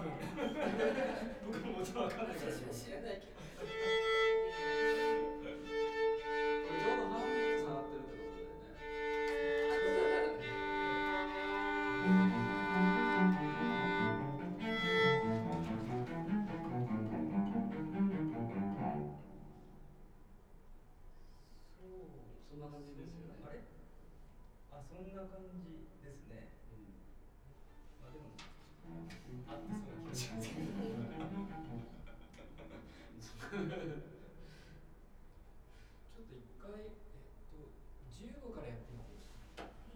僕ももちろん分かんないから。 私は知らないけど。 これちょうど半分ずつ下がってるってことだよね。そんな感じですよね。 あれ？あ、そんな感じですね。まあでも合ってそうな気がしますけど。ちょっと一回15からやってみていいですか。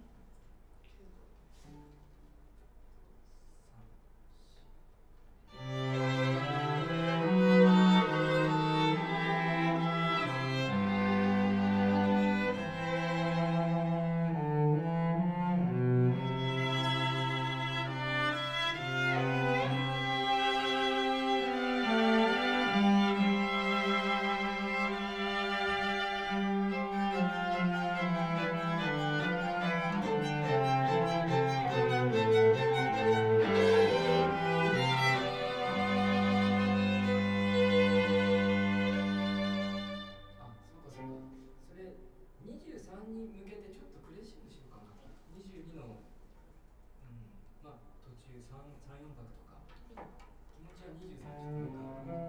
それ23に向けてちょっとクレッシェンドしようかな。22の、まあ途中3、4拍とか。気持ちは23ちょっと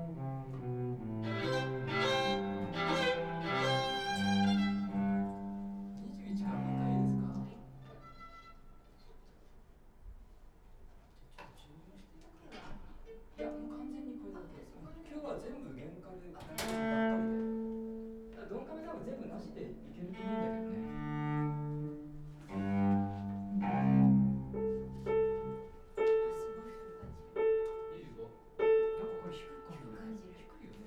21からもう一回いいですか。いやもう完全にこれだけ。今日は全部弦カルばっかりで。ドンカメ多分全部なしでいけると思うんだけどね。25。なんかこれ低く感じる。低いよね。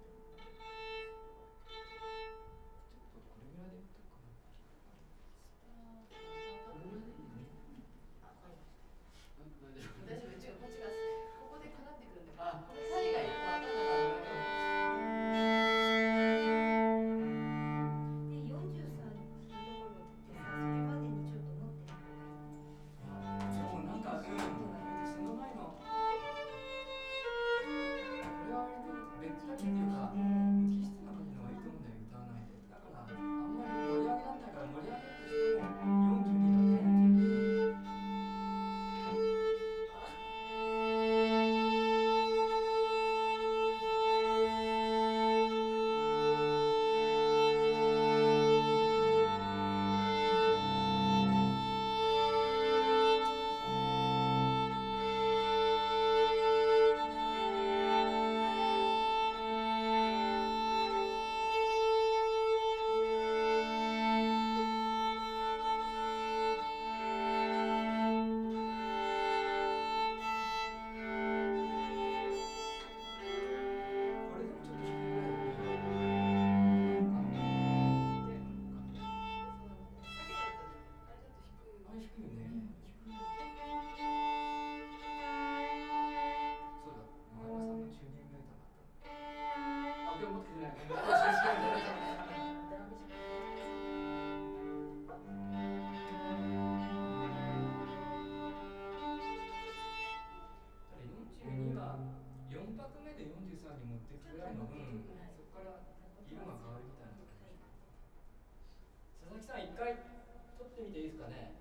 ちょっとこれぐらいでいったかな。これぐらいでいいね。 大丈夫、違う、こっちがここでかなってくるんだから、これサリがよく分かんなかった。 で、43のところってさ、それまでにちょっと持ってる方がいい。 そうなんかその前のこれは割と別だけっていうか無機質な感じの方がいいと思うんだよ、歌わないで。だからあんまり盛り上げられないから、盛り上げるとしても42だね。4拍目で43に持っていくぐらいの、そこから色が変わるみたいな感じでしょう。佐々木さん、一回撮ってみていいですかね。